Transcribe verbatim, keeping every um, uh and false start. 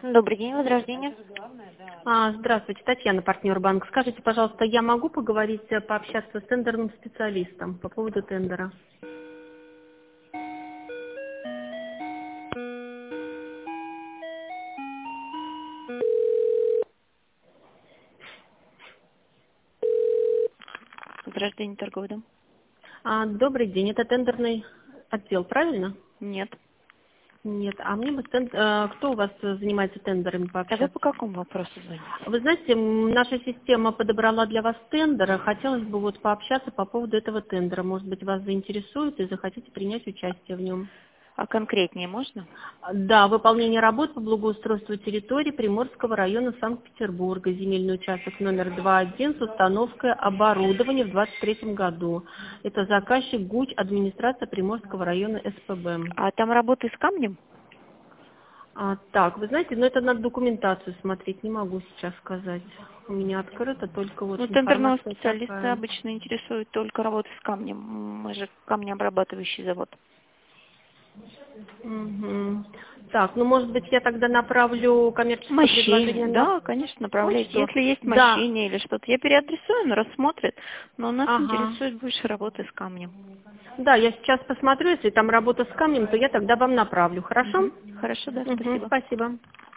Добрый день, Возрождение. А, Здравствуйте, Татьяна, партнер банка. Скажите, пожалуйста, я могу поговорить, э, пообщаться с тендерным специалистом по поводу тендера? Возрождение, торговый дом. А, Добрый день, это тендерный отдел, правильно? Нет. Нет, а мне бы тен- э, кто у вас э, занимается тендерами А вы по пообщаться? какому вопросу звоните? Вы знаете, м, наша система подобрала для вас тендер, хотелось бы вот пообщаться по поводу этого тендера. Может быть, вас заинтересует и захотите принять участие в нем. А конкретнее можно? Да, выполнение работ по благоустройству территории Приморского района Санкт-Петербурга, земельный участок номер два один с установкой оборудования в двадцать третьем году. Это заказчик ГУЧ, администрация Приморского района СПБ. А там работы с камнем? А, так, вы знаете, ну это надо документацию смотреть, не могу сейчас сказать. У меня открыто только вот Ну, тендерного информация специалиста такая. обычно интересует только работа с камнем. Мы же камнеобрабатывающий завод. Мгм. Так, ну может быть я тогда направлю коммерческое Мощение, предложение на да, конечно, направляйте. почту? Если есть Да, мощение или что-то, я переадресую, он рассмотрит, но нас ага. интересует больше работы с камнем. Да, я сейчас посмотрю, если там работа с камнем, то я тогда вам направлю, хорошо? Мгм. Хорошо, да, Угу, спасибо. спасибо.